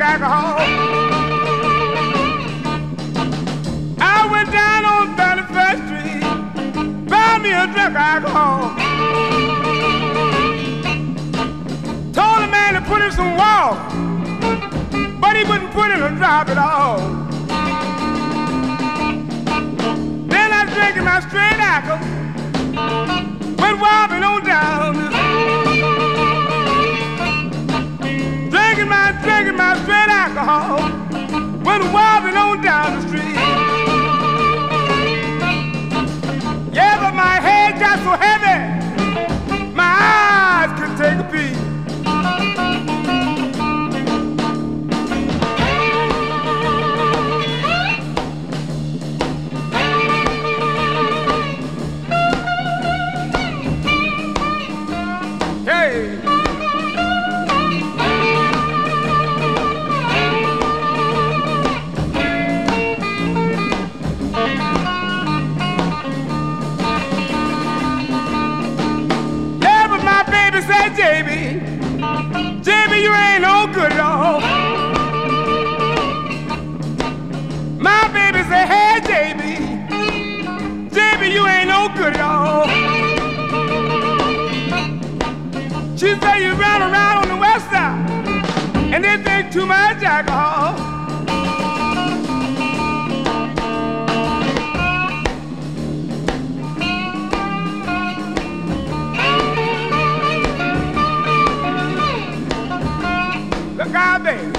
alcohol. I went down on 31st Street, bought me a drink of alcohol. Told the man to put in some water, but he wouldn't put in a drop at all. Then I drank my straight alcohol, went wobbling on down. Drinking my straight alcohol, went wobbling on down the street. Yeah, but my head got so heavy, my eyes couldn't take a peek. Hey. JB, you ain't no good at all. My baby say, hey, JB, you ain't no good at all. She say you run around on the west side, and they think too much alcohol. Look out there.